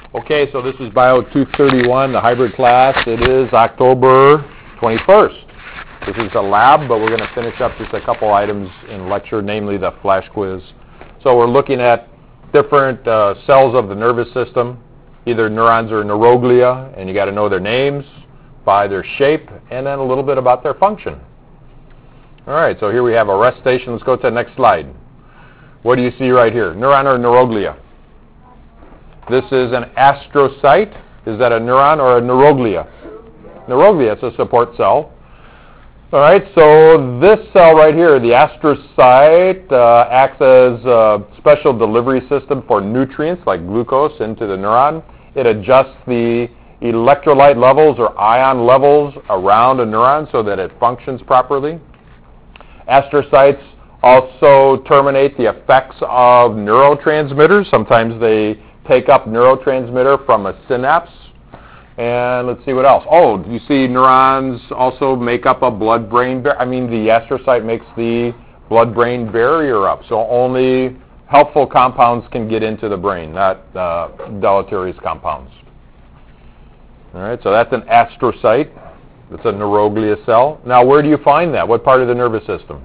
Okay, so this is Bio 231, the hybrid class. It is October 21st. This is a lab, but we're going to finish up just a couple items in lecture, namely the flash quiz. So we're looking at different cells of the nervous system, either neurons or neuroglia, and you got to know their names by their shape, and then a little bit about their function. All right, so here we have a rest station. Let's go to the next slide. What do you see right here? Neuron or neuroglia? This is an astrocyte. Is that a neuron or a neuroglia? Neuroglia, it's a support cell. All right, so this cell right here, the astrocyte, acts as a special delivery system for nutrients like glucose into the neuron. It adjusts the electrolyte levels or ion levels around a neuron so that it functions properly. Astrocytes also terminate the effects of neurotransmitters. Sometimes they take up neurotransmitter from a synapse. And let's see what else. Oh, you see neurons also make up a blood-brain barrier. The astrocyte makes the blood-brain barrier up. So only helpful compounds can get into the brain, not deleterious compounds. All right, so that's an astrocyte. It's a neuroglia cell. Now, where do you find that? What part of the nervous system?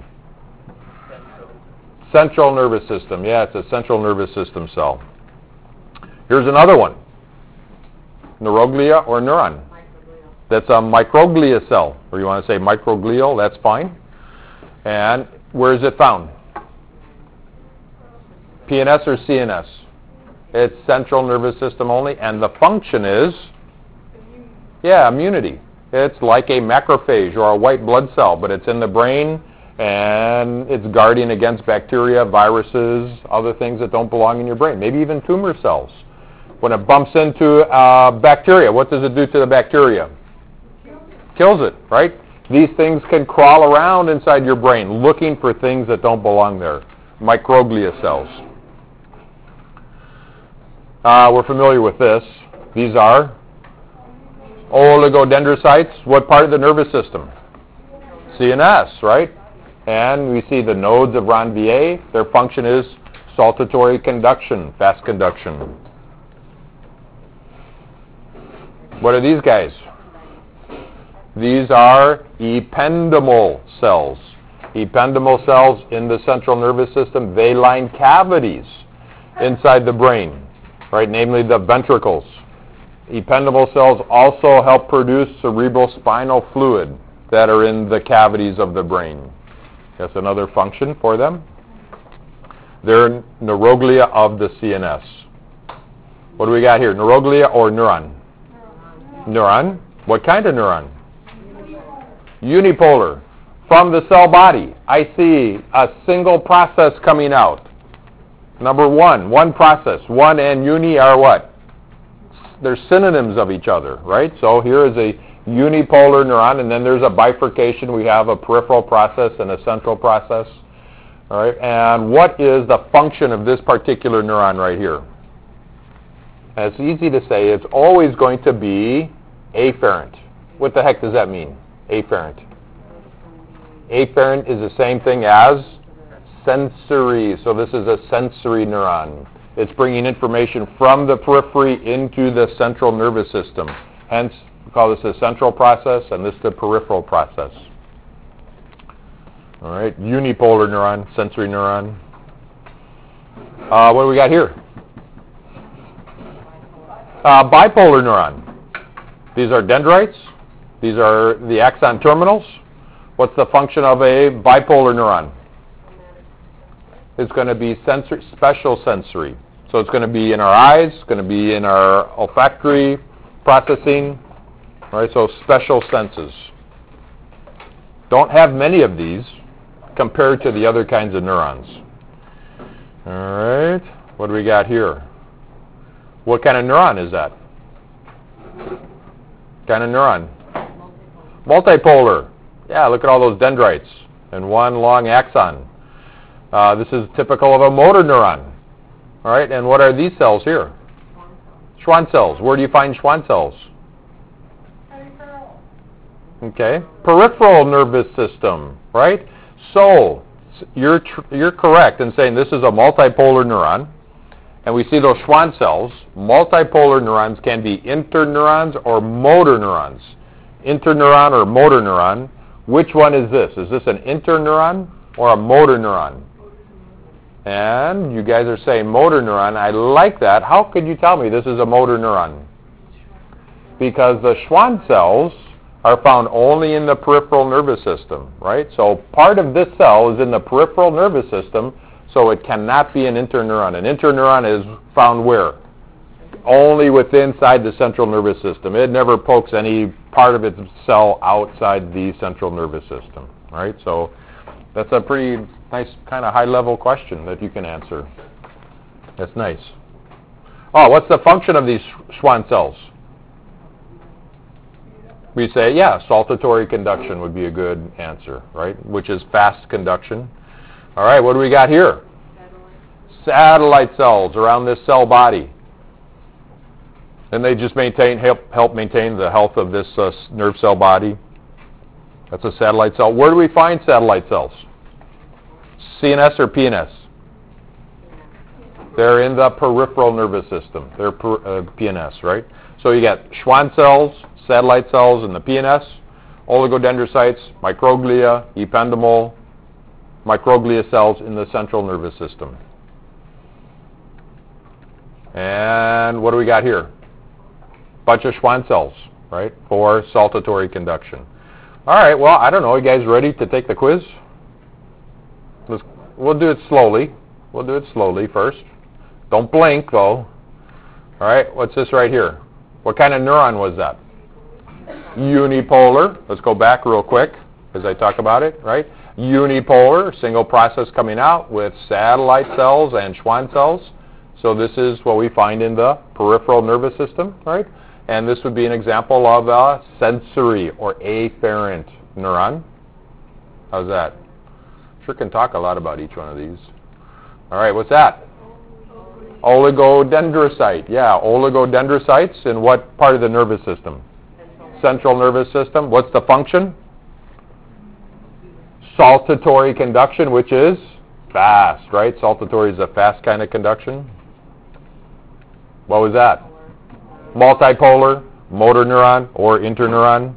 Central nervous system. Yeah, it's a central nervous system cell. Here's another one. Neuroglia or neuron? Microglia. That's a microglia cell. Or you want to say microglial, that's fine. And where is it found? PNS or CNS? It's central nervous system only. And the function is? Immunity. It's like a macrophage or a white blood cell, but it's in the brain, and it's guarding against bacteria, viruses, other things that don't belong in your brain, maybe even tumor cells. When it bumps into bacteria, what does it do to the bacteria? Kills it, right? These things can crawl around inside your brain looking for things that don't belong there. Microglia cells. We're familiar with this. These are oligodendrocytes. What part of the nervous system? CNS, right? And we see the nodes of Ranvier. Their function is saltatory conduction, fast conduction. What are these guys? These are ependymal cells. Ependymal cells in the central nervous system, they line cavities inside the brain, right? Namely the ventricles. Ependymal cells also help produce cerebrospinal fluid that are in the cavities of the brain. That's another function for them. They're neuroglia of the CNS. What do we got here? Neuroglia or neuron? Neuron. What kind of neuron? Unipolar. From the cell body, I see a single process coming out. Number one process. One and uni are what? They're synonyms of each other, right? So here is a unipolar neuron, and then there's a bifurcation. We have a peripheral process and a central process. All right, and what is the function of this particular neuron right here? And it's easy to say. It's always going to be afferent. What the heck does that mean, afferent? Afferent is the same thing as sensory. So this is a sensory neuron. It's bringing information from the periphery into the central nervous system. Hence, we call this a central process, and this the peripheral process. All right, unipolar neuron, sensory neuron. What do we got here? Bipolar neuron. These are dendrites. These are the axon terminals. What's the function of a bipolar neuron? It's going to be special sensory. So it's going to be in our eyes, it's going to be in our olfactory processing. All right, so special senses. Don't have many of these compared to the other kinds of neurons. All right, what do we got here? What kind of neuron is that? Kind of neuron? Multipolar. Yeah, look at all those dendrites and one long axon. This is typical of a motor neuron. All right, and what are these cells here? Schwann cells. Where do you find Schwann cells? Okay, peripheral nervous system, right? So you're correct in saying this is a multipolar neuron, And we see those Schwann cells. Multipolar neurons can be interneurons or motor neurons. Interneuron or motor neuron. Which one is this? Is this an interneuron or a motor neuron? And you guys are saying motor neuron. I like that. How could you tell me this is a motor neuron? Because the Schwann cells are found only in the peripheral nervous system, right? So part of this cell is in the peripheral nervous system, so it cannot be an interneuron. An interneuron is found where? Only inside the central nervous system. It never pokes any part of its cell outside the central nervous system, right? So that's a pretty nice kind of high-level question that you can answer. That's nice. Oh, what's the function of these Schwann cells? We say, yeah, saltatory conduction would be a good answer, right? Which is fast conduction. All right, what do we got here? Satellite cells around this cell body. And they just help maintain the health of this nerve cell body. That's a satellite cell. Where do we find satellite cells? CNS or PNS? They're in the peripheral nervous system. They're PNS, right? So you got Schwann cells, satellite cells in the PNS, oligodendrocytes, microglia, ependymal, microglia cells in the central nervous system. And what do we got here? Bunch of Schwann cells, right, for saltatory conduction. All right, well, I don't know. You guys ready to take the quiz? We'll do it slowly. We'll do it slowly first. Don't blink, though. All right, what's this right here? What kind of neuron was that? Unipolar. Let's go back real quick as I talk about it, right? Unipolar, single process coming out with satellite cells and Schwann cells. So this is what we find in the peripheral nervous system, right? And this would be an example of a sensory or afferent neuron. How's that? Sure can talk a lot about each one of these. All right, what's that? Oligodendrocyte. Yeah, oligodendrocytes in what part of the nervous system? Central nervous system. What's the function? Saltatory conduction, which is fast, right? Saltatory is a fast kind of conduction. What was that? Multipolar, motor neuron, or interneuron?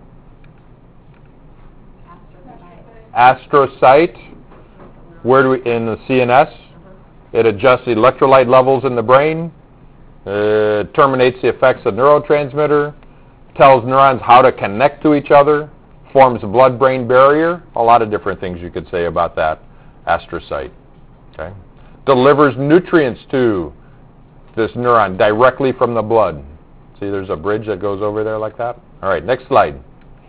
Astrocyte. Where do we, in the CNS? It adjusts the electrolyte levels in the brain, terminates the effects of neurotransmitter, tells neurons how to connect to each other, forms a blood-brain barrier. A lot of different things you could say about that astrocyte. Okay? Delivers nutrients to this neuron directly from the blood. See, there's a bridge that goes over there like that. All right, next slide.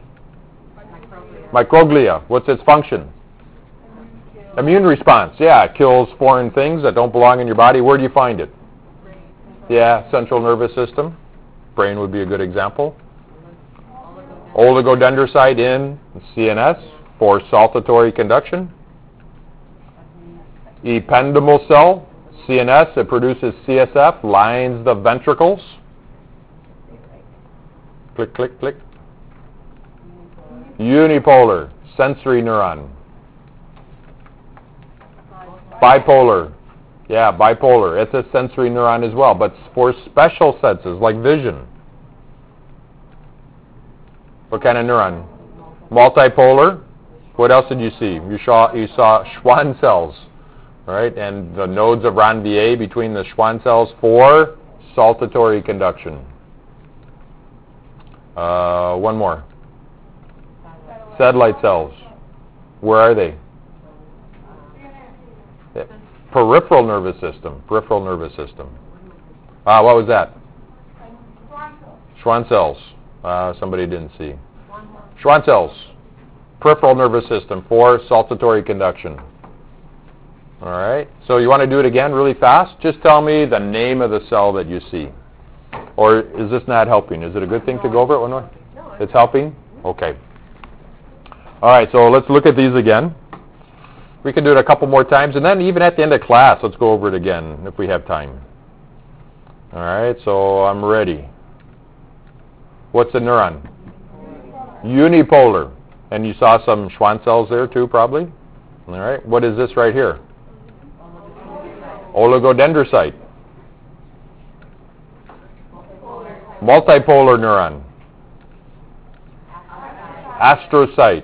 Microglia. What's its function? Immune response. Yeah, it kills foreign things that don't belong in your body. Where do you find it? Yeah, central nervous system. Brain would be a good example. Oligodendrocyte in CNS for saltatory conduction. Ependymal cell, CNS, it produces CSF, lines the ventricles. Click, click, click. Unipolar, sensory neuron. Bipolar. Yeah, bipolar. It's a sensory neuron as well, but for special senses like vision. What kind of neuron? Multipolar. What else did you see? You saw Schwann cells, right? And the nodes of Ranvier between the Schwann cells for saltatory conduction. One more. Satellite cells. Where are they? Peripheral nervous system. Peripheral nervous system. What was that? Schwann cells. Somebody didn't see. Schwann cells. Peripheral nervous system for saltatory conduction. All right. So you want to do it again really fast? Just tell me the name of the cell that you see. Or is this not helping? Is it a good thing to go over it or not? It's helping? Okay. All right. So let's look at these again. We can do it a couple more times. And then even at the end of class, let's go over it again if we have time. All right. So I'm ready. What's a neuron? Unipolar. And you saw some Schwann cells there too, probably. All right. What is this right here? Oligodendrocyte. Multipolar neuron. Astrocyte.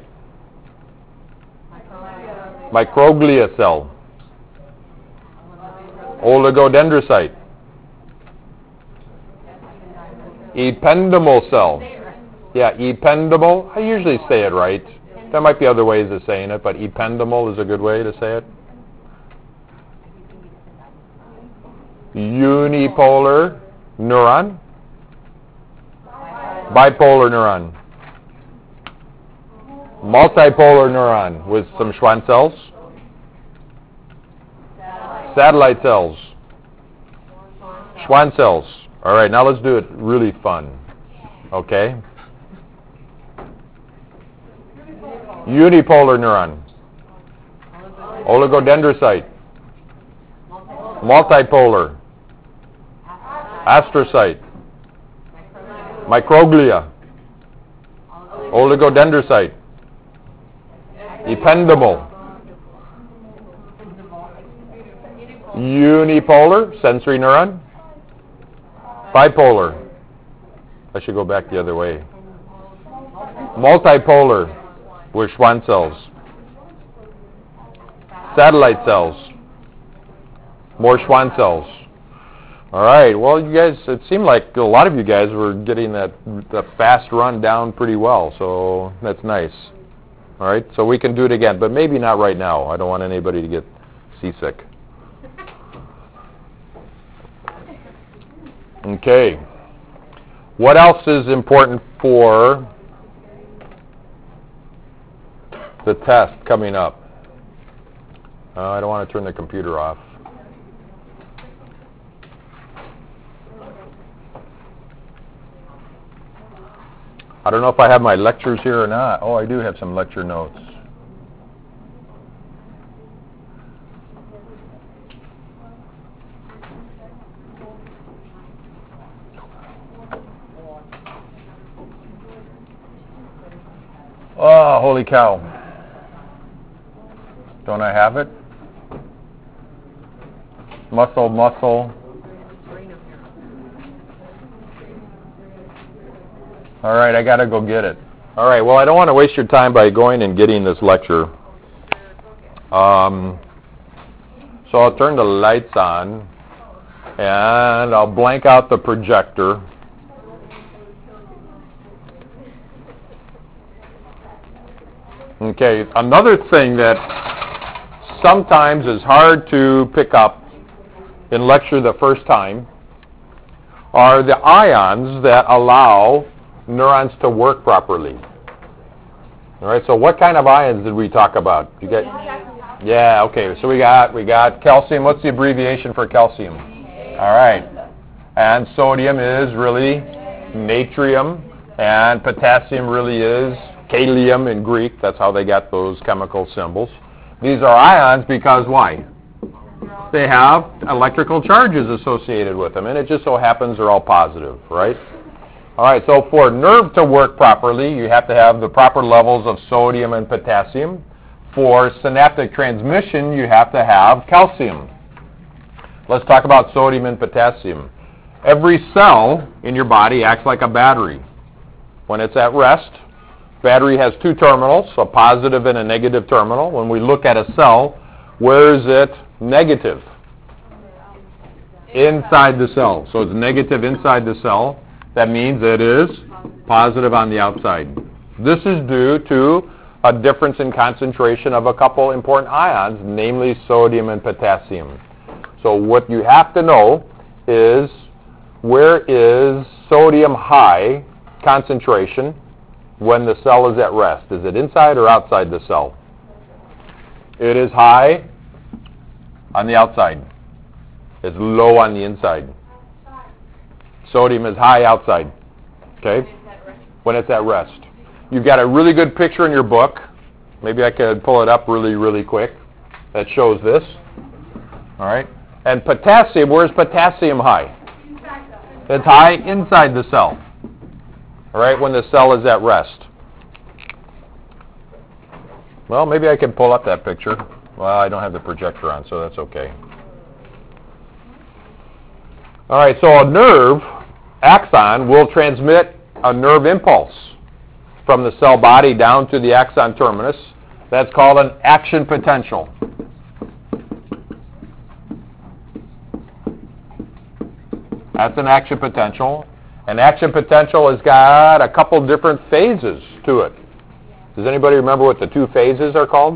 Microglia cell. Oligodendrocyte. Ependymal cell. Yeah, ependymal. I usually say it right. There might be other ways of saying it, but ependymal is a good way to say it. Unipolar neuron. Bipolar neuron. Multipolar neuron with some Schwann cells. Satellite cells. Schwann cells. All right, now let's do it really fun. Okay? Unipolar neuron. Oligodendrocyte. Multipolar. Astrocyte. Microglia. Oligodendrocyte. Ependymal. Unipolar, sensory neuron. Bipolar. I should go back the other way. Multipolar with Schwann cells. Satellite cells. More Schwann cells. All right. Well, you guys, it seemed like a lot of you guys were getting the fast run down pretty well, so that's nice. All right. So we can do it again, but maybe not right now. I don't want anybody to get seasick. Okay. What else is important for the test coming up? I don't want to turn the computer off. I don't know if I have my lectures here or not. Oh, I do have some lecture notes. Oh, holy cow. Don't I have it? Muscle. All right, I got to go get it. All right, well, I don't want to waste your time by going and getting this lecture. So I'll turn the lights on, and I'll blank out the projector. Okay, another thing that sometimes is hard to pick up in lecture the first time are the ions that allow neurons to work properly. All right, so what kind of ions did we talk about? You get? Yeah, okay. So we got calcium. What's the abbreviation for calcium? All right. And sodium is really natrium, and potassium really is kalium in Greek. That's how they got those chemical symbols. These are ions because why? They have electrical charges associated with them, and it just so happens they're all positive, right? All right, so for a nerve to work properly, you have to have the proper levels of sodium and potassium. For synaptic transmission, you have to have calcium. Let's talk about sodium and potassium. Every cell in your body acts like a battery. When it's at rest, battery has two terminals, a positive and a negative terminal. When we look at a cell, where is it negative? Inside the cell. So it's negative inside the cell. That means it is positive on the outside. This is due to a difference in concentration of a couple important ions, namely sodium and potassium. So what you have to know is, where is sodium high concentration when the cell is at rest? Is it inside or outside the cell? It is high on the outside. It's low on the inside. Sodium is high outside, okay, when it's at rest. You've got a really good picture in your book. Maybe I could pull it up really, really quick. That shows this, all right? And potassium, where's potassium high? It's high inside the cell, all right, when the cell is at rest. Well, maybe I can pull up that picture. Well, I don't have the projector on, so that's okay. All right, so a nerve axon will transmit a nerve impulse from the cell body down to the axon terminus. That's called an action potential. That's an action potential. An action potential has got a couple different phases to it. Does anybody remember what the two phases are called?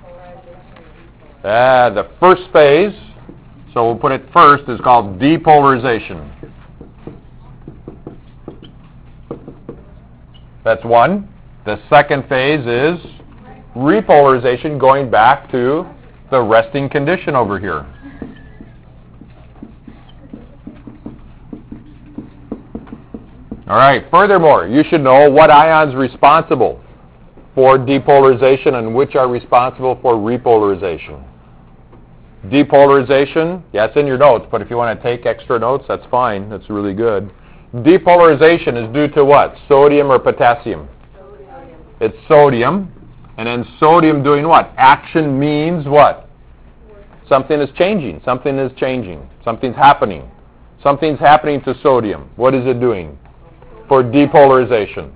The first phase, so we'll put it first, is called depolarization. That's one. The second phase is repolarization, going back to the resting condition over here. All right, furthermore, you should know what ions are responsible for depolarization and which are responsible for repolarization. Depolarization, yeah, it's in your notes, but if you want to take extra notes, that's fine. That's really good. Depolarization is due to what? Sodium or potassium? Sodium. It's sodium. And then sodium doing what? Action means what? Something is changing. Something is changing. Something's happening. Something's happening to sodium. What is it doing? For depolarization.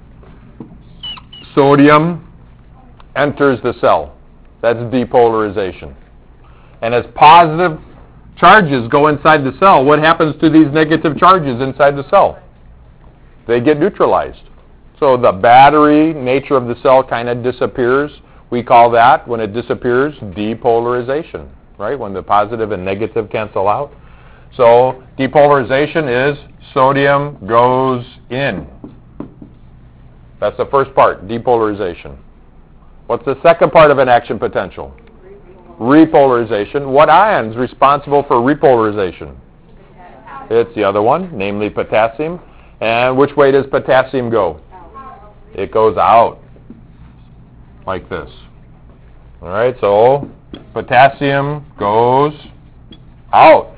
Sodium enters the cell. That's depolarization. And as positive charges go inside the cell, what happens to these negative charges inside the cell? They get neutralized. So the battery nature of the cell kind of disappears. We call that, when it disappears, depolarization, right? When the positive and negative cancel out. So depolarization is sodium goes in. That's the first part, depolarization. What's the second part of an action potential? Repolarization. What ion is responsible for repolarization? It's the other one, namely potassium. And which way does potassium go? It goes out, like this. All right, so potassium goes out.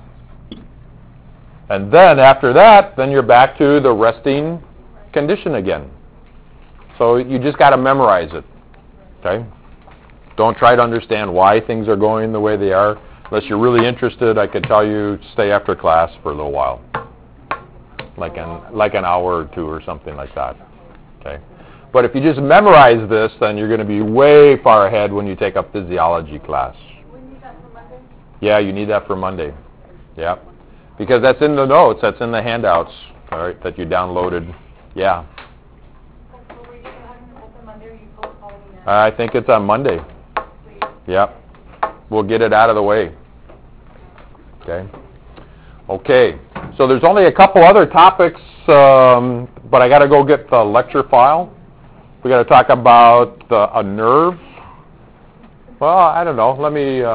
And then after that, then you're back to the resting condition again. So you just got to memorize it, okay? Don't try to understand why things are going the way they are. Unless you're really interested, I could tell you stay after class for a little while, like an hour or two or something like that, okay? But if you just memorize this, then you're going to be way far ahead when you take up physiology class. We need that for Monday? Yeah, you need that for Monday. Yeah. Because that's in the notes, that's in the handouts, all right, that you downloaded. Yeah. Will we get it on Monday, or you postponing it? I think it's on Monday. Sweet. Yep. We'll get it out of the way. Okay. Okay. So there's only a couple other topics, but I got to go get the lecture file. We got to talk about a nerve. Well, I don't know. Let me...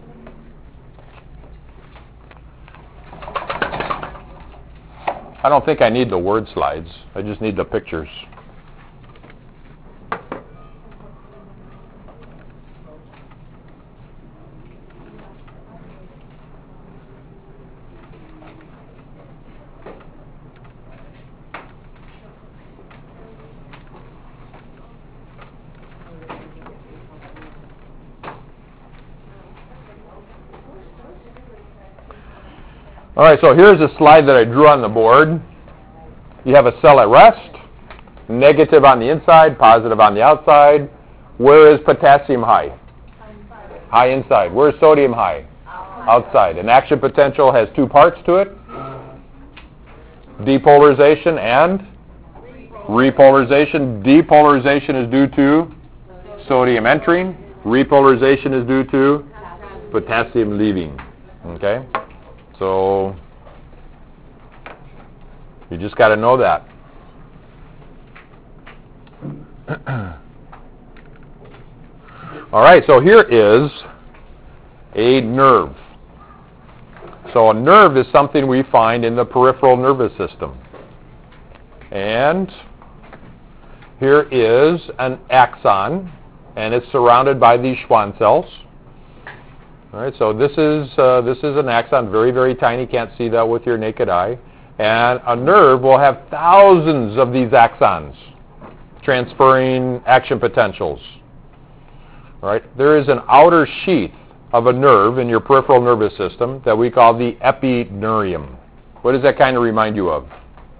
I don't think I need the word slides. I just need the pictures. All right, so here's a slide that I drew on the board. You have a cell at rest, negative on the inside, positive on the outside. Where is potassium high? High inside. Where is sodium high? Outside. An action potential has two parts to it. Depolarization and repolarization. Depolarization is due to sodium entering. Repolarization is due to potassium leaving. Okay? So you just got to know that. All right, so here is a nerve. So a nerve is something we find in the peripheral nervous system. And here is an axon, and it's surrounded by these Schwann cells. All right, so this is an axon, very, very tiny. Can't see that with your naked eye. And a nerve will have thousands of these axons transferring action potentials. All right, there is an outer sheath of a nerve in your peripheral nervous system that we call the epineurium. What does that kind of remind you of?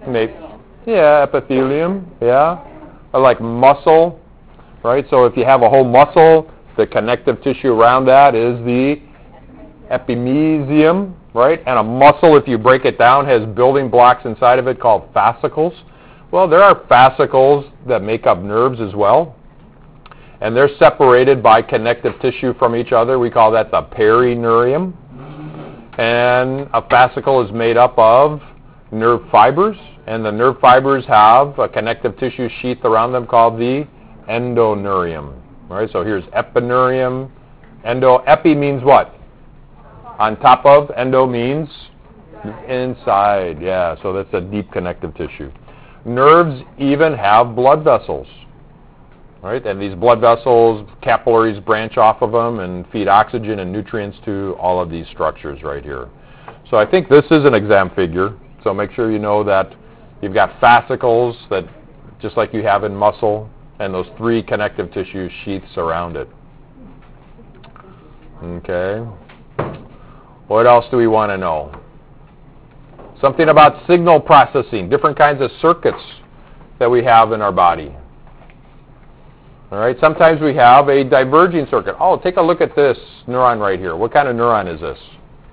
Maybe. Yeah, epithelium. Yeah. Or like muscle, right? So if you have a whole muscle, the connective tissue around that is the epimysium, right? And a muscle, if you break it down, has building blocks inside of it called fascicles. Well, there are fascicles that make up nerves as well. And they're separated by connective tissue from each other. We call that the perineurium. And a fascicle is made up of nerve fibers. And the nerve fibers have a connective tissue sheath around them called the endoneurium. Right? So here's epineurium. Epi means what? On top of. Endo means inside. Yeah, so that's a deep connective tissue. Nerves even have blood vessels. Right? And these blood vessels, capillaries branch off of them and feed oxygen and nutrients to all of these structures right here. So I think this is an exam figure. So make sure you know that you've got fascicles that, just like you have in muscle, and those three connective tissue sheaths around it. Okay. What else do we want to know? Something about signal processing, different kinds of circuits that we have in our body. All right. Sometimes we have a diverging circuit. Oh, take a look at this neuron right here. What kind of neuron is this?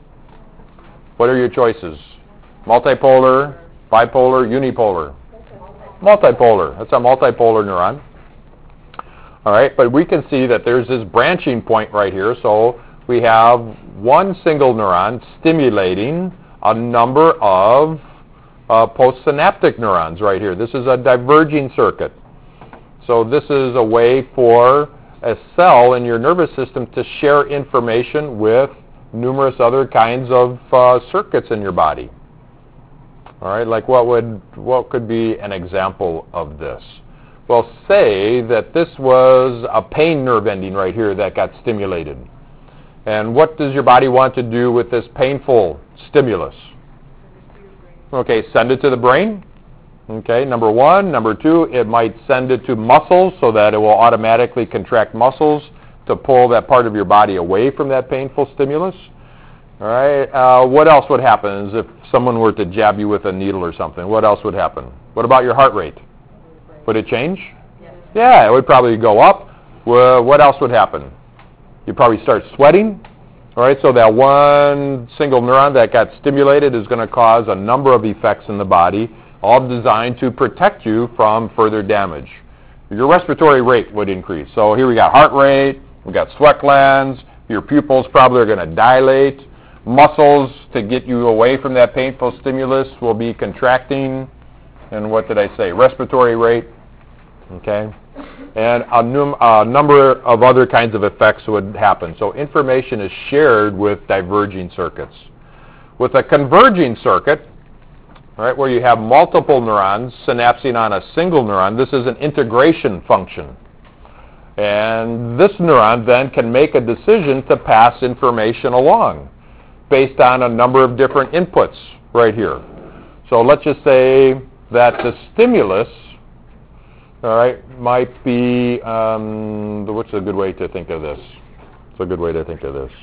What are your choices? Multipolar, bipolar, unipolar? Multipolar. That's a multipolar neuron. All right. But we can see that there's this branching point right here. So we have one single neuron stimulating a number of postsynaptic neurons right here. This is a diverging circuit. So this is a way for a cell in your nervous system to share information with numerous other kinds of circuits in your body. All right, like what could be an example of this? Well, say that this was a pain nerve ending right here that got stimulated. And what does your body want to do with this painful stimulus? Okay, send it to the brain. Okay, number one. Number two, it might send it to muscles so that it will automatically contract muscles to pull that part of your body away from that painful stimulus. All right, what else would happen if someone were to jab you with a needle or something? What else would happen? What about your heart rate? Would it change? Yeah, it would probably go up. What else would happen? You'd probably start sweating. All right, so that one single neuron that got stimulated is going to cause a number of effects in the body, all designed to protect you from further damage. Your respiratory rate would increase. So here we got heart rate, we got sweat glands, your pupils probably are going to dilate, muscles to get you away from that painful stimulus will be contracting, and what did I say, respiratory rate, okay, and a number of other kinds of effects would happen. So information is shared with diverging circuits. With a converging circuit, right, where you have multiple neurons synapsing on a single neuron, this is an integration function. And this neuron then can make a decision to pass information along based on a number of different inputs right here. So let's just say that the stimulus, all right, might be, what's a good way to think of this? What's a good way to think of this?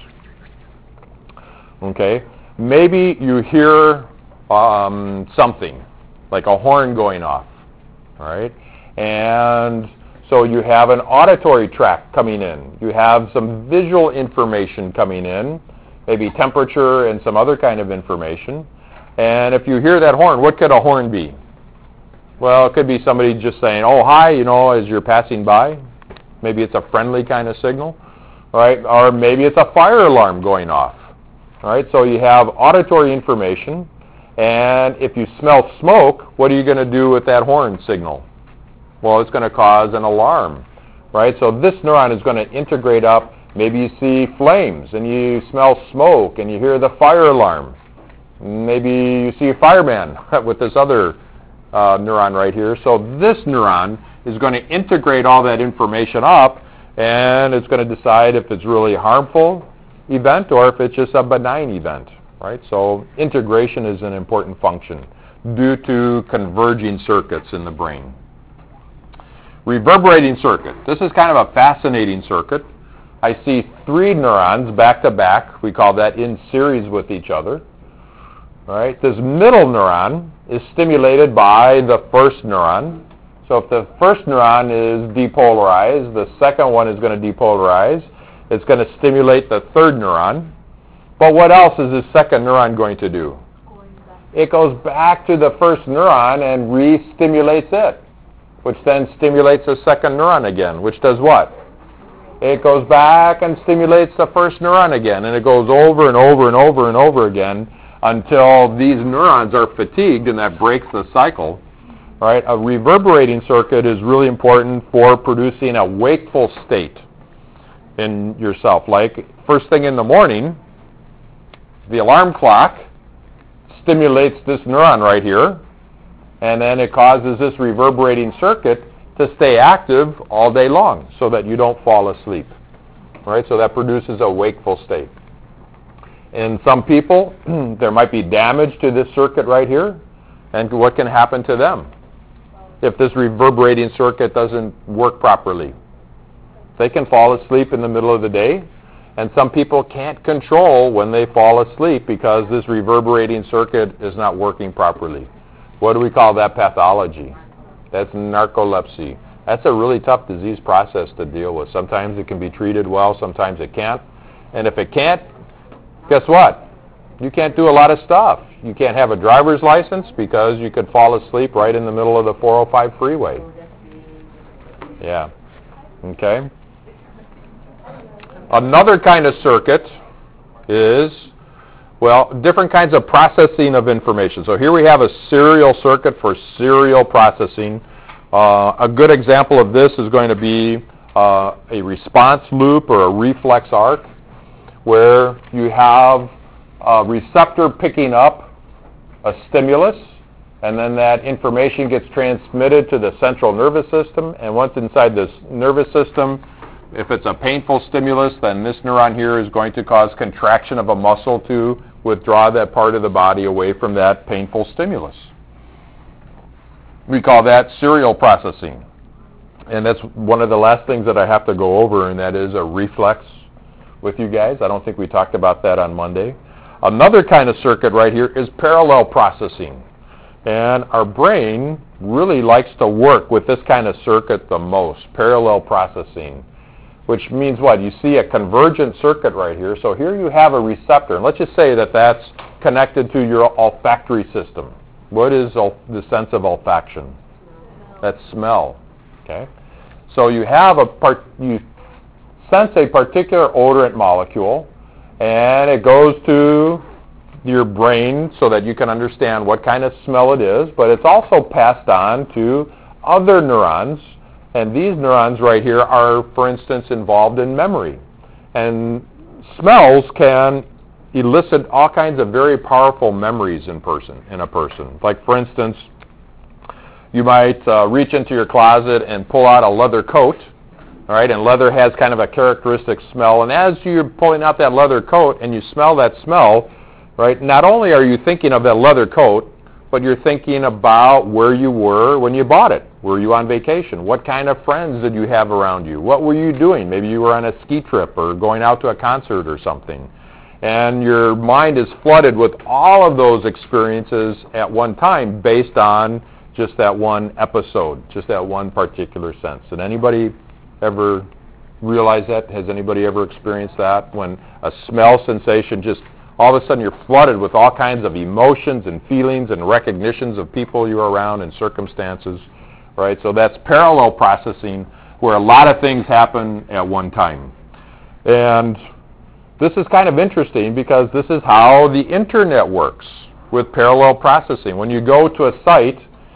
Okay, maybe you hear something, like a horn going off, all right? And so you have an auditory tract coming in. You have some visual information coming in, maybe temperature and some other kind of information. And if you hear that horn, what could a horn be? Well, it could be somebody just saying, oh, hi, you know, as you're passing by. Maybe it's a friendly kind of signal, all right? Or maybe it's a fire alarm going off, all right? So you have auditory information. And if you smell smoke, what are you going to do with that horn signal? Well, it's going to cause an alarm, right? So this neuron is going to integrate up. Maybe you see flames and you smell smoke and you hear the fire alarm. Maybe you see a fireman with this other neuron right here. So this neuron is going to integrate all that information up, and it's going to decide if it's really a harmful event or if it's just a benign event. Right? So integration is an important function due to converging circuits in the brain. Reverberating circuit. This is kind of a fascinating circuit. I see three neurons back to back. We call that in series with each other. All right? This middle neuron is stimulated by the first neuron. So if the first neuron is depolarized, the second one is going to depolarize. It's going to stimulate the third neuron. But what else is this second neuron going to do? It goes back to the first neuron and re-stimulates it, which then stimulates the second neuron again, which does what? It goes back and stimulates the first neuron again, and it goes over and over and over and over again until these neurons are fatigued, and that breaks the cycle. Right? A reverberating circuit is really important for producing a wakeful state in yourself. Like first thing in the morning, the alarm clock stimulates this neuron right here, and then it causes this reverberating circuit to stay active all day long so that you don't fall asleep. Right? So that produces a wakeful state. In some people, there might be damage to this circuit right here, and what can happen to them if this reverberating circuit doesn't work properly? They can fall asleep in the middle of the day, and some people can't control when they fall asleep because this reverberating circuit is not working properly. What do we call that pathology? That's narcolepsy. That's a really tough disease process to deal with. Sometimes it can be treated well, sometimes it can't. And if it can't, guess what? You can't do a lot of stuff. You can't have a driver's license because you could fall asleep right in the middle of the 405 freeway. Yeah. Okay. Another kind of circuit is, well, different kinds of processing of information. So here we have a serial circuit for serial processing. A good example of this is going to be a response loop or a reflex arc, where you have a receptor picking up a stimulus, and then that information gets transmitted to the central nervous system, and once inside this nervous system, if it's a painful stimulus, then this neuron here is going to cause contraction of a muscle to withdraw that part of the body away from that painful stimulus. We call that serial processing. And that's one of the last things that I have to go over, and that is a reflex with you guys. I don't think we talked about that on Monday. Another kind of circuit right here is parallel processing. And our brain really likes to work with this kind of circuit the most, parallel processing, which means what? You see a convergent circuit right here. So here you have a receptor. And let's just say that that's connected to your olfactory system. What is the sense of olfaction? That's smell. Okay? So you have you sense a particular odorant molecule, and it goes to your brain so that you can understand what kind of smell it is, but it's also passed on to other neurons, and these neurons right here are, for instance, involved in memory. And smells can elicit all kinds of very powerful memories in a person. Like, for instance, you might reach into your closet and pull out a leather coat. All right, and leather has kind of a characteristic smell. And as you're pulling out that leather coat and you smell that smell, right, not only are you thinking of that leather coat, but you're thinking about where you were when you bought it. Were you on vacation? What kind of friends did you have around you? What were you doing? Maybe you were on a ski trip or going out to a concert or something. And your mind is flooded with all of those experiences at one time based on just that one episode, just that one particular sense. Did anybody ever realize that? Has anybody ever experienced that? When a smell sensation just, all of a sudden you're flooded with all kinds of emotions and feelings and recognitions of people you're around and circumstances, right? So that's parallel processing, where a lot of things happen at one time. And this is kind of interesting because this is how the internet works with parallel processing. When you go to a site,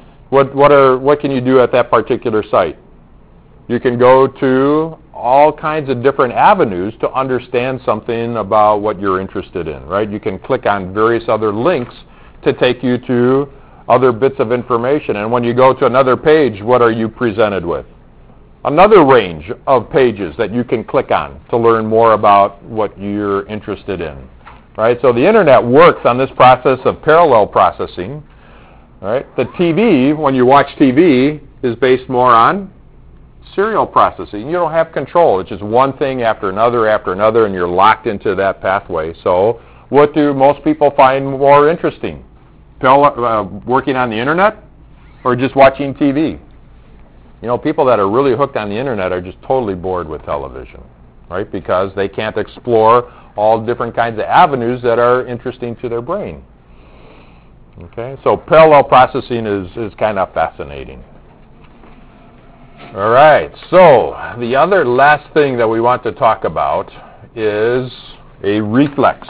what can you do at that particular site? You can go to all kinds of different avenues to understand something about what you're interested in, right? You can click on various other links to take you to other bits of information. And when you go to another page, what are you presented with? Another range of pages that you can click on to learn more about what you're interested in, right? So the internet works on this process of parallel processing, right? The TV, when you watch TV, is based more on serial processing. You don't have control. It's just one thing after another, and you're locked into that pathway. So what do most people find more interesting? working on the internet, or just watching TV? You know, people that are really hooked on the internet are just totally bored with television, right? Because they can't explore all different kinds of avenues that are interesting to their brain. Okay, so parallel processing is kind of fascinating. All right, so the other last thing that we want to talk about is a reflex.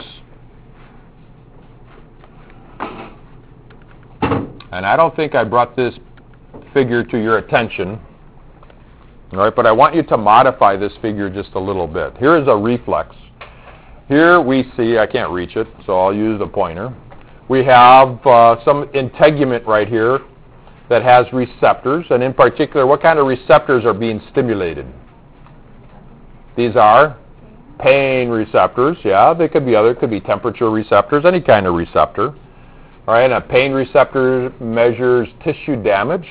And I don't think I brought this figure to your attention, all right, but I want you to modify this figure just a little bit. Here is a reflex. Here we see, I can't reach it, so I'll use the pointer. We have some integument right here that has receptors, and in particular, what kind of receptors are being stimulated? These are pain receptors, yeah. They could be other, could be temperature receptors, any kind of receptor. All right, and a pain receptor measures tissue damage.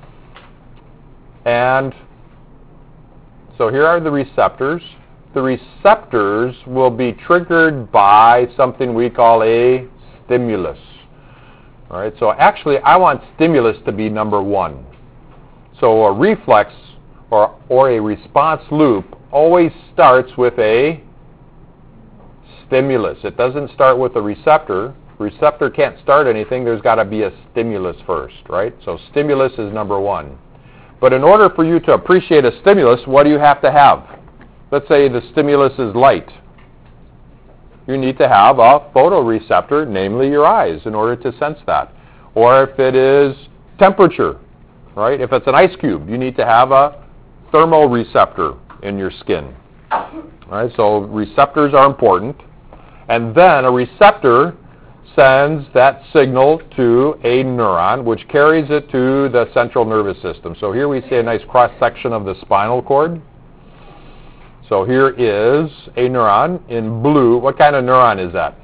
And so here are the receptors. The receptors will be triggered by something we call a stimulus. All right, so actually I want stimulus to be number one. So a reflex or a response loop always starts with a stimulus. It doesn't start with a receptor. Receptor can't start anything. There's got to be a stimulus first, right? So stimulus is number one. But in order for you to appreciate a stimulus, what do you have to have? Let's say the stimulus is light. You need to have a photoreceptor, namely your eyes, in order to sense that. Or if it is temperature, right? If it's an ice cube, you need to have a thermoreceptor in your skin. All right, so receptors are important. And then a receptor sends that signal to a neuron, which carries it to the central nervous system. So here we see a nice cross-section of the spinal cord. So here is a neuron in blue. What kind of neuron is that?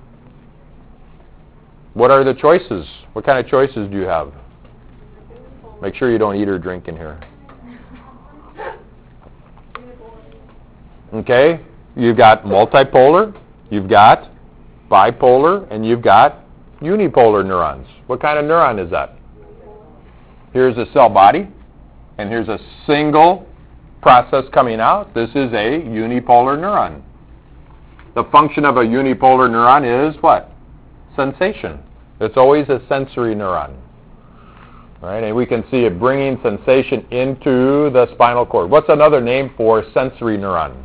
What are the choices? What kind of choices do you have? Make sure you don't eat or drink in here. Okay, you've got multipolar, you've got bipolar, and you've got unipolar neurons. What kind of neuron is that? Here's a cell body, and here's a single process coming out. This is a unipolar neuron. The function of a unipolar neuron is what? Sensation. It's always a sensory neuron. Right? And we can see it bringing sensation into the spinal cord. What's another name for sensory neuron?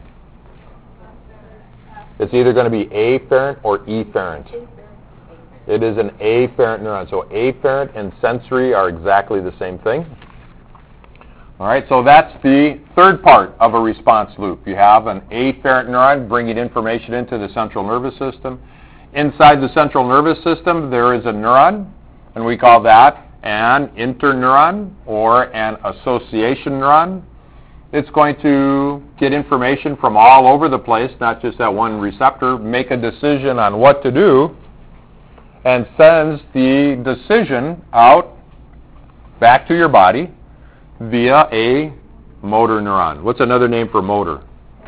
It's either going to be afferent or efferent. It is an afferent neuron. So afferent and sensory are exactly the same thing. All right, so that's the third part of a response loop. You have an afferent neuron bringing information into the central nervous system. Inside the central nervous system, there is a neuron, and we call that an interneuron or an association neuron. It's going to get information from all over the place, not just that one receptor, make a decision on what to do, and sends the decision out back to your body via a motor neuron. What's another name for motor?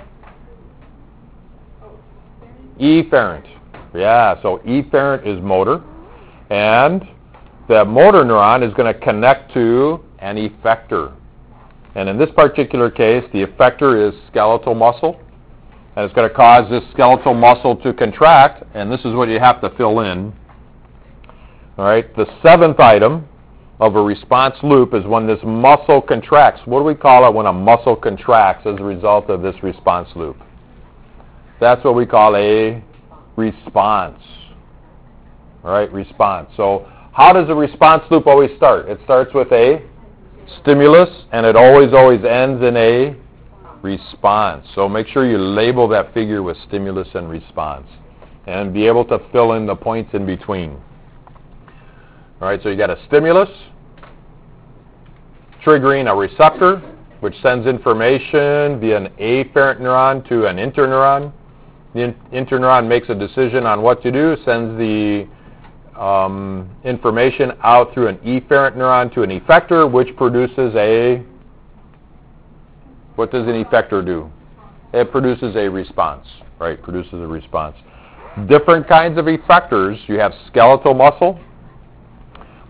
Efferent. Yeah, so efferent is motor. And the motor neuron is going to connect to an effector. And in this particular case, the effector is skeletal muscle. And it's going to cause this skeletal muscle to contract. And this is what you have to fill in. All right, the seventh item of a response loop is when this muscle contracts. What do we call it when a muscle contracts as a result of this response loop? That's what we call a response. All right, response. So how does a response loop always start? It starts with a stimulus, and it always ends in a response. So make sure you label that figure with stimulus and response and be able to fill in the points in between. All right, so you got a stimulus triggering a receptor, which sends information via an afferent neuron to an interneuron. The interneuron makes a decision on what to do, sends the information out through an efferent neuron to an effector, which produces a... What does an effector do? It produces a response, right? Produces a response. Different kinds of effectors. You have skeletal muscle,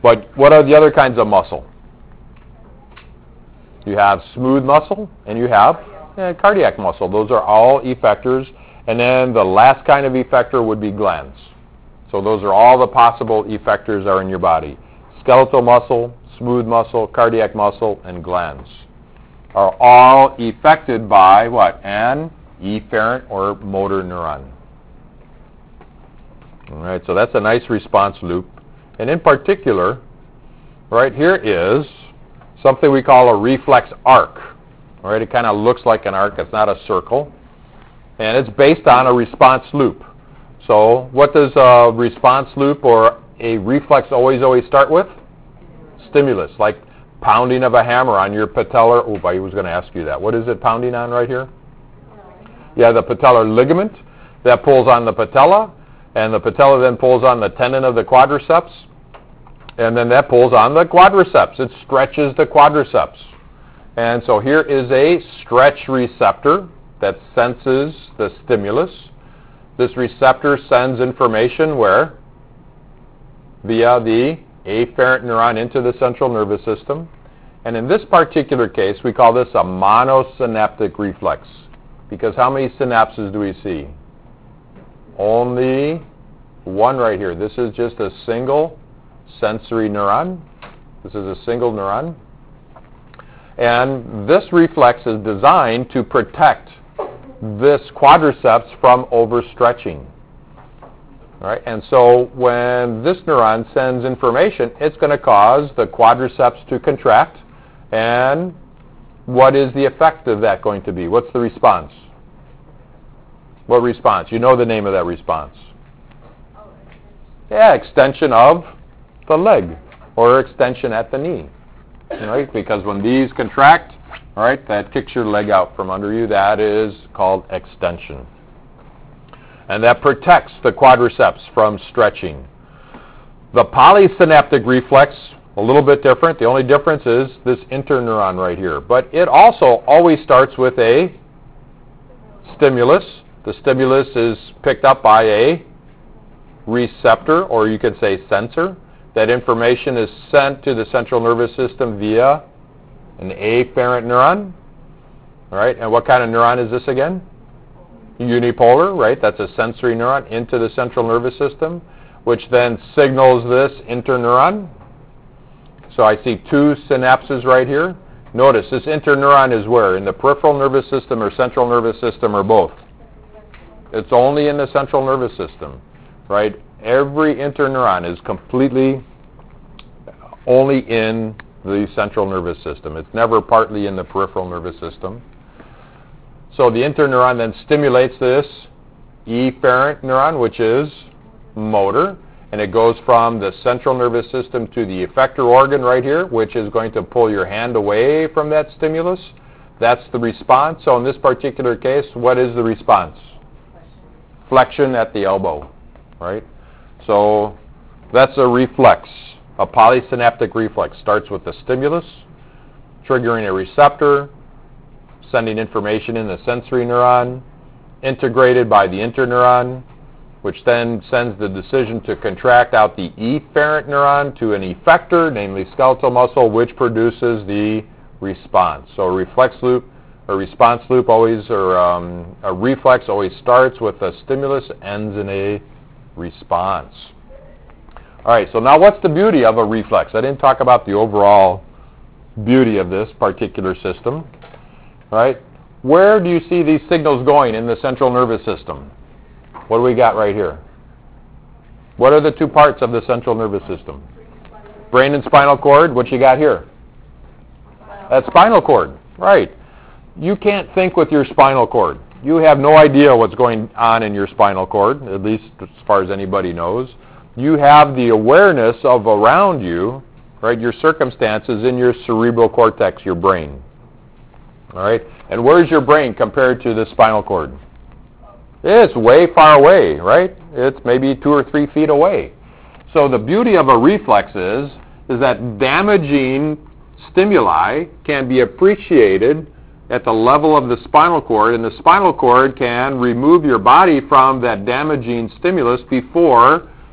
But what are the other kinds of muscle? You have smooth muscle and you have cardiac muscle. Those are all effectors. And then the last kind of effector would be glands. So those are all the possible effectors are in your body. Skeletal muscle, smooth muscle, cardiac muscle, and glands are all affected by what? An efferent or motor neuron. All right, so that's a nice response loop. And in particular, right here is something we call a reflex arc. All right, it kind of looks like an arc. It's not a circle. And it's based on a response loop. So what does a response loop or a reflex always start with? Stimulus, like pounding of a hammer on your patellar. Oh, I was going to ask you that. What is it pounding on right here? Yeah, the patellar ligament. That pulls on the patella, and the patella then pulls on the tendon of the quadriceps, and then that pulls on the quadriceps. It stretches the quadriceps. And so here is a stretch receptor that senses the stimulus. This receptor sends information where? Via the afferent neuron into the central nervous system. And in this particular case, we call this a monosynaptic reflex. Because how many synapses do we see? Only one right here. This is just a single sensory neuron. This is a single neuron. And this reflex is designed to protect this quadriceps from overstretching. All right? And so when this neuron sends information, it's going to cause the quadriceps to contract. And what is the effect of that going to be? What's the response? What response? You know the name of that response. Yeah, extension of the leg or extension at the knee. Right? Because when these contract, all right, that kicks your leg out from under you. That is called extension. And that protects the quadriceps from stretching. The polysynaptic reflex, a little bit different. The only difference is this interneuron right here. But it also always starts with a stimulus. The stimulus is picked up by a receptor, or you could say sensor. That information is sent to the central nervous system via an afferent neuron. All right, and what kind of neuron is this again? Unipolar, right? That's a sensory neuron into the central nervous system, which then signals this interneuron. So I see two synapses right here. Notice this interneuron is where? In the peripheral nervous system or central nervous system or both? It's only in the central nervous system, right? Every interneuron is completely only in the central nervous system. It's never partly in the peripheral nervous system. So the interneuron then stimulates this efferent neuron, which is motor, and it goes from the central nervous system to the effector organ right here, which is going to pull your hand away from that stimulus. That's the response. So in this particular case, what is the response? Flexion at the elbow, right? So that's a reflex. A polysynaptic reflex starts with the stimulus, triggering a receptor, sending information in the sensory neuron, integrated by the interneuron, which then sends the decision to contract out the efferent neuron to an effector, namely skeletal muscle, which produces the response. So a reflex loop, a response loop always, or a reflex always starts with a stimulus, ends in a response. All right, so now what's the beauty of a reflex? I didn't talk about the overall beauty of this particular system. Right? Where do you see these signals going in the central nervous system? What do we got right here? What are the two parts of the central nervous system? Brain and spinal cord. What you got here? That's spinal cord. Right. You can't think with your spinal cord. You have no idea what's going on in your spinal cord, at least as far as anybody knows. You have the awareness of around you, right, your circumstances in your cerebral cortex, your brain. All right? And where's your brain compared to the spinal cord? It's way far away, right? It's maybe 2 or 3 feet away. So the beauty of a reflex is that damaging stimuli can be appreciated at the level of the spinal cord, and the spinal cord can remove your body from that damaging stimulus before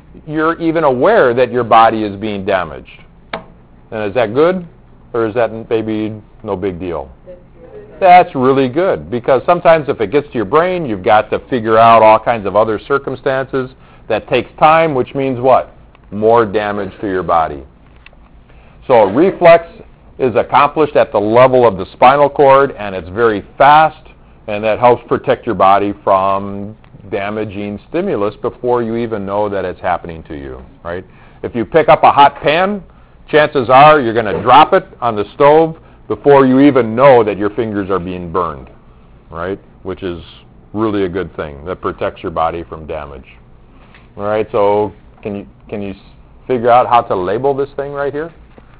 you're even aware that your body is being damaged. And is that good, or is that maybe no big deal? That's really good, because sometimes if it gets to your brain, you've got to figure out all kinds of other circumstances. That takes time, which means what? More damage to your body. So a reflex is accomplished at the level of the spinal cord, and it's very fast, and that helps protect your body from damaging stimulus before you even know that it's happening to you, right? If you pick up a hot pan, chances are you're going to drop it on the stove before you even know that your fingers are being burned, right? Which is really a good thing. That protects your body from damage. All right, so can you figure out how to label this thing right here?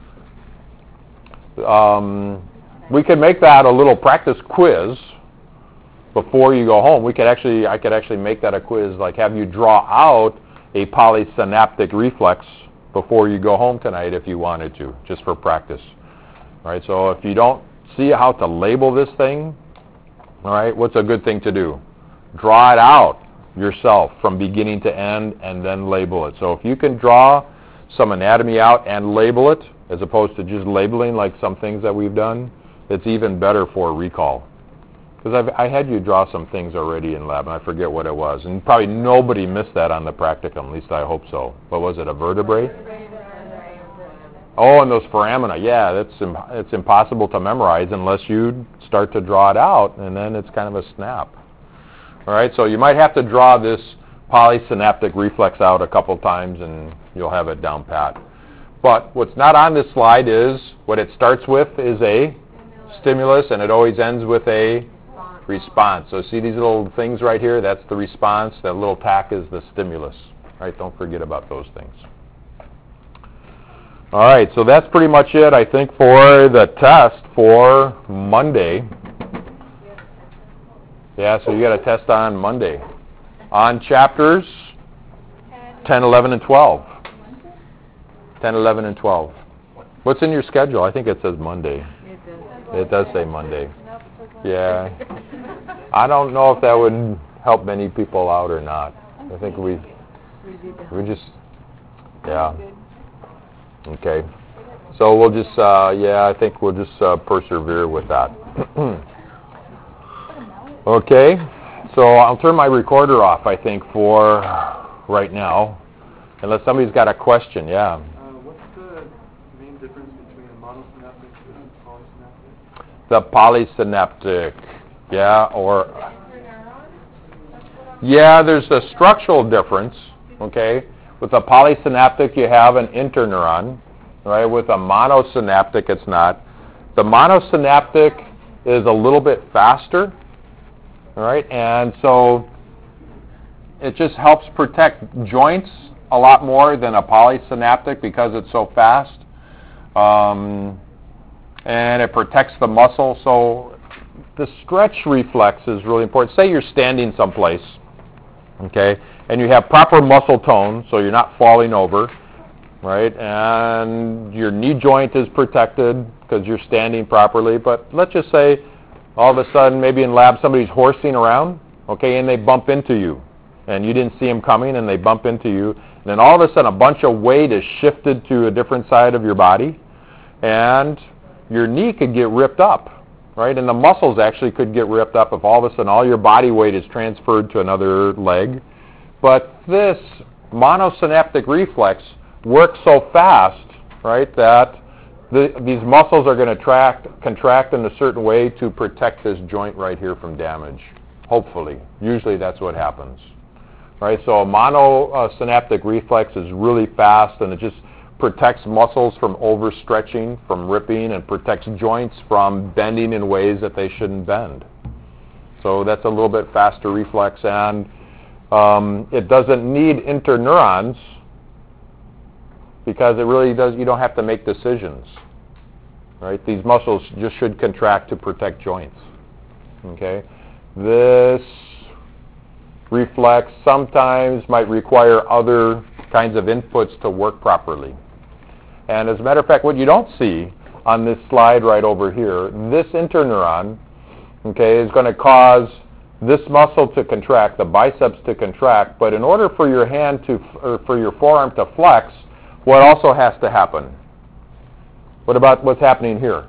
We could make that a little practice quiz before you go home. I could actually make that a quiz, like have you draw out a polysynaptic reflex before you go home tonight if you wanted to, just for practice. All right, so if you don't see how to label this thing, all right, what's a good thing to do? Draw it out yourself from beginning to end and then label it. So if you can draw some anatomy out and label it, as opposed to just labeling like some things that we've done, it's even better for recall. Because I had you draw some things already in lab, and I forget what it was. And probably nobody missed that on the practicum, at least I hope so. What was it, a vertebrae? Oh, and those foramina. Yeah, it's impossible to memorize unless you start to draw it out, and then it's kind of a snap. All right, so you might have to draw this polysynaptic reflex out a couple times, and you'll have it down pat. But what's not on this slide is what it starts with is a stimulus, and it always ends with a response. So see these little things right here? That's the response. That little tack is the stimulus. All right, don't forget about those things. All right, so that's pretty much it, I think, for the test for Monday. Yeah, so you got a test on Monday on chapters 10, 11, and 12. 10, 11, and 12. What's in your schedule? I think it says Monday. It does say Monday. Yeah. I don't know if that would help many people out or not. I think we just, yeah. Okay. So we'll just, I think we'll just persevere with that. Okay. So I'll turn my recorder off, I think, for right now, unless somebody's got a question. Yeah. What's the main difference between a monosynaptic and polysynaptic? The polysynaptic, yeah, there's a structural difference, okay? With a polysynaptic, you have an interneuron, right? With a monosynaptic, it's not. The monosynaptic is a little bit faster, all right? And so it just helps protect joints a lot more than a polysynaptic because it's so fast. And it protects the muscle. So the stretch reflex is really important. Say you're standing someplace, okay, and you have proper muscle tone, so you're not falling over, right? And your knee joint is protected because you're standing properly. But let's just say all of a sudden, maybe in lab, somebody's horsing around, okay, and they bump into you. And you didn't see them coming, and they bump into you. And then all of a sudden, a bunch of weight is shifted to a different side of your body, and your knee could get ripped up, right? And the muscles actually could get ripped up if all of a sudden all your body weight is transferred to another leg. But this monosynaptic reflex works so fast, right, that these muscles are going to contract in a certain way to protect this joint right here from damage, hopefully. Usually that's what happens. Right, so a monosynaptic reflex is really fast, and it just protects muscles from overstretching, from ripping, and protects joints from bending in ways that they shouldn't bend. So that's a little bit faster reflex, and it doesn't need interneurons because it really does. You don't have to make decisions. Right, these muscles just should contract to protect joints. Okay, this reflex sometimes might require other kinds of inputs to work properly. And as a matter of fact, what you don't see on this slide right over here, this interneuron, okay, is going to cause this muscle to contract, the biceps to contract, but in order for your hand to, or for your forearm to flex, what also has to happen? What about what's happening here?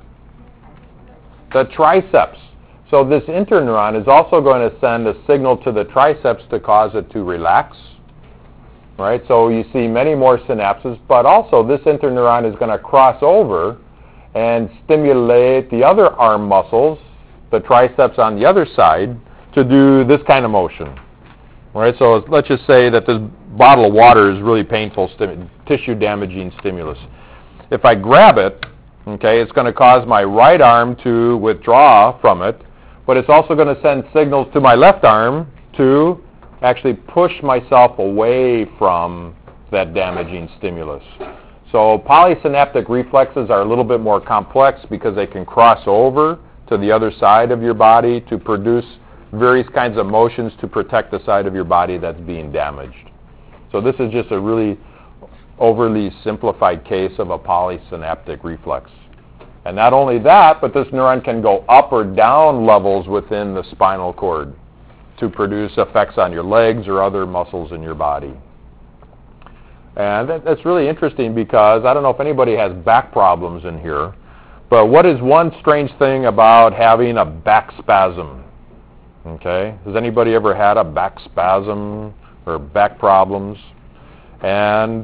The triceps. So this interneuron is also going to send a signal to the triceps to cause it to relax. Right? So you see many more synapses, but also this interneuron is going to cross over and stimulate the other arm muscles, the triceps on the other side, to do this kind of motion. Right? So let's just say that this bottle of water is really painful, tissue-damaging stimulus. If I grab it, okay, it's going to cause my right arm to withdraw from it, but it's also going to send signals to my left arm to actually push myself away from that damaging stimulus. So polysynaptic reflexes are a little bit more complex because they can cross over to the other side of your body to produce various kinds of motions to protect the side of your body that's being damaged. So this is just a really overly simplified case of a polysynaptic reflex. And not only that, but this neuron can go up or down levels within the spinal cord to produce effects on your legs or other muscles in your body. And that's really interesting because I don't know if anybody has back problems in here, but what is one strange thing about having a back spasm? Okay? Has anybody ever had a back spasm or back problems? And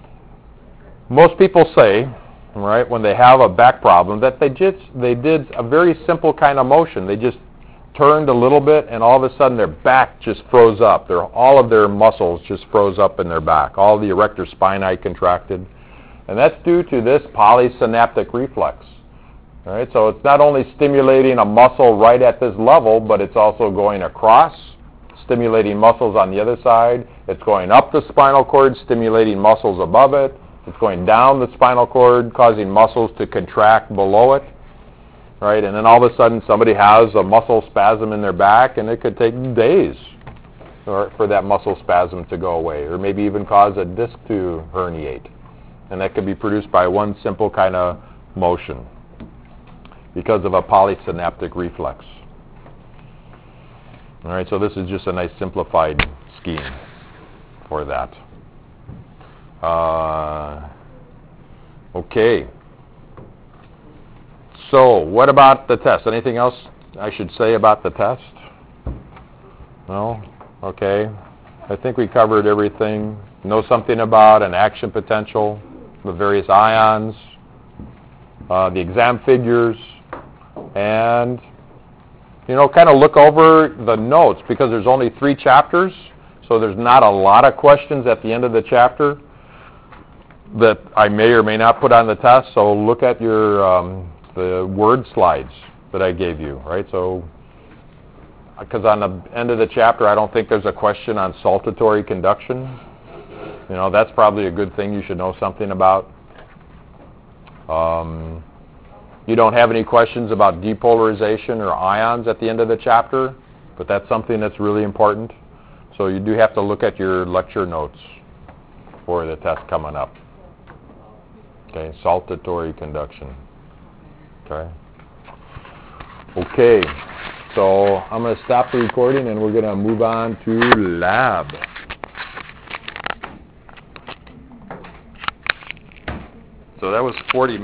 most people say, right, when they have a back problem, that they did a very simple kind of motion. They just turned a little bit, and all of a sudden their back just froze up. All of their muscles just froze up in their back. All the erector spinae contracted. And that's due to this polysynaptic reflex. All right, so it's not only stimulating a muscle right at this level, but it's also going across, stimulating muscles on the other side. It's going up the spinal cord, stimulating muscles above it. It's going down the spinal cord, causing muscles to contract below it. Right, and then all of a sudden somebody has a muscle spasm in their back, and it could take days for that muscle spasm to go away, or maybe even cause a disc to herniate. And that could be produced by one simple kind of motion because of a polysynaptic reflex. All right, so this is just a nice simplified scheme for that. Okay. So, what about the test? Anything else I should say about the test? No? Okay. I think we covered everything. Know something about an action potential, the various ions, the exam figures, and, kind of look over the notes because there's only 3 chapters, so there's not a lot of questions at the end of the chapter that I may or may not put on the test, so look at your the word slides that I gave you, right? So, because on the end of the chapter, I don't think there's a question on saltatory conduction. That's probably a good thing you should know something about. You don't have any questions about depolarization or ions at the end of the chapter, but that's something that's really important. So you do have to look at your lecture notes for the test coming up. Okay, saltatory conduction. Okay, so I'm going to stop the recording and we're going to move on to lab. So that was 40 minutes.